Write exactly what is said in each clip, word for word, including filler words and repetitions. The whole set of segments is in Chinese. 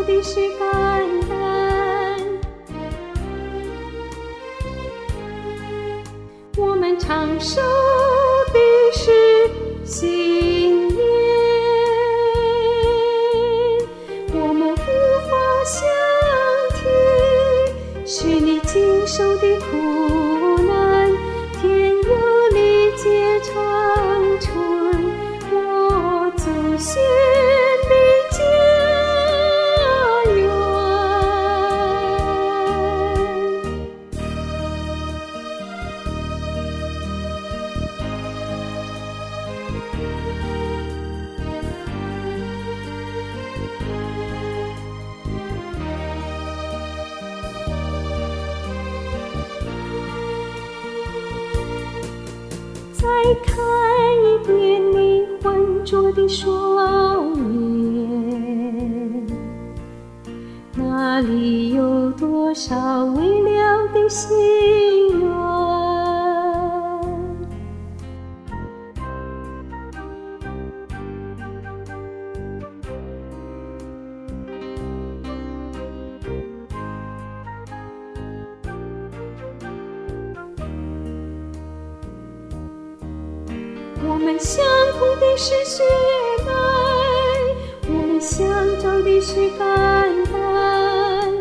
的是肝胆，我们长守的是信念，我们无法相提，是你经受的苦难，天有理解长存，我祖先的家园。再看一遍你浑浊的双眼，那里有多少未了的心愿？我们相同的是血脉，我们相照的是肝胆，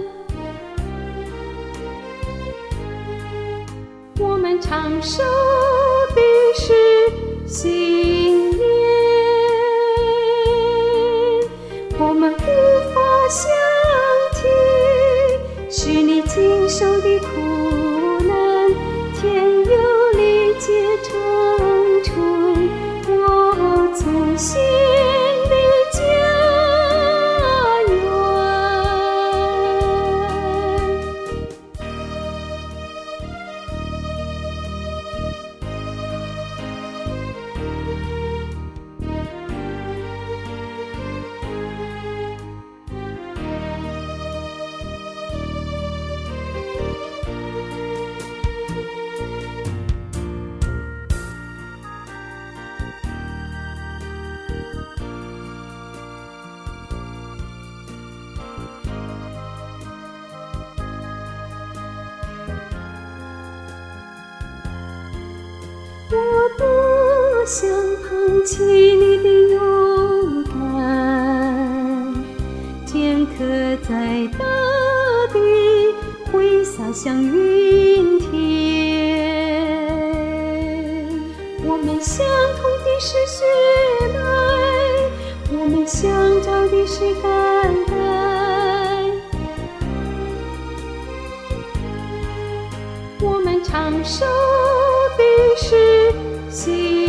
我们长守的是信念，我们无法相提，是你经受的苦难，天有理解长存，我祖先的家园。我不想放弃你的勇敢，剑刻在大地，挥洒向云天。我们相同的是血脉，我们相照的是肝胆，我们长守的是信